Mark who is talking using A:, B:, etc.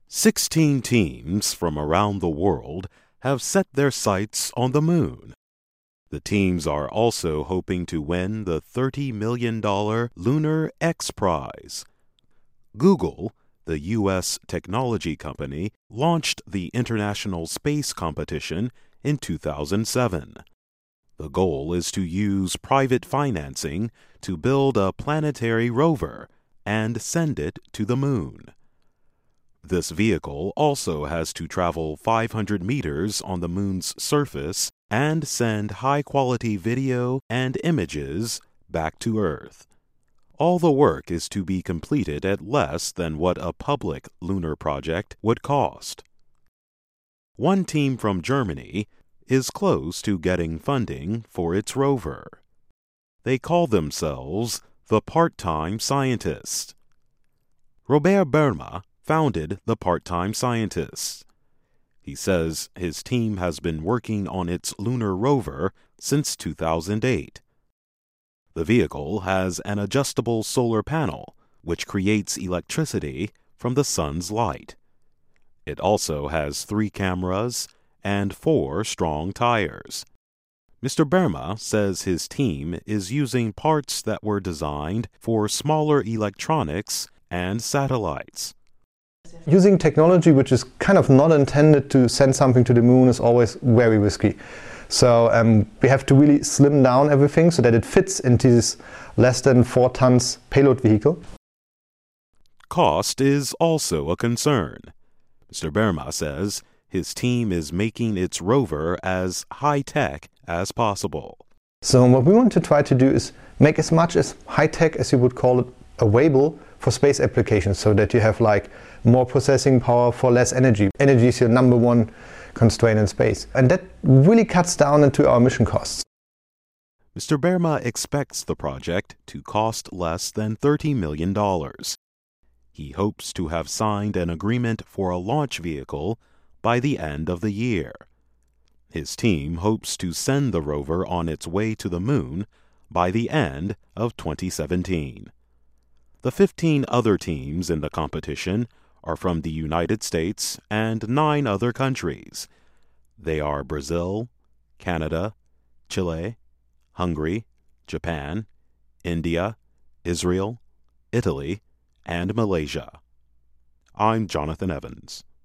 A: 16 teams from around the world have set their sights on the moon. The teams are also hoping to win the $30 million Lunar X Prize. Google, the U.S. technology company, launched the International Space Competition in 2007. The goal is to use private financing to build a planetary rover and send it to the moon. This vehicle also has to travel 500 meters on the moon's surface and send high-quality video and images back to Earth. All the work is to be completed at less than what a public lunar project would cost. One team from Germany is close to getting funding for its rover. They call themselves the Part-Time Scientists. Robert Berma founded the Part-Time Scientists. He says his team has been working on its lunar rover since 2008. The vehicle has an adjustable solar panel, which creates electricity from the sun's light. It also has 3 cameras and 4 strong tires. Mr. Berma says his team is using parts that were designed for smaller electronics and satellites.
B: Using technology which is kind of not intended to send something to the moon is always very risky. So we have to really slim down everything so that it fits into this less than 4 tons payload vehicle.
A: Cost is also a concern. Mr. Berma says his team is making its rover as high-tech as possible.
B: So what we want to try to do is make as much as high-tech as you would call it available for space applications, so that you have like more processing power for less energy. Energy is your number one constraint in space, and that really cuts down into our mission costs.
A: Mr. Berma expects the project to cost less than $30 million. He hopes to have signed an agreement for a launch vehicle by the end of the year. His team hopes to send the rover on its way to the moon by the end of 2017. The 15 other teams in the competition are from the United States and 9 other countries. They are Brazil, Canada, Chile, Hungary, Japan, India, Israel, Italy, and Malaysia. I'm Jonathan Evans.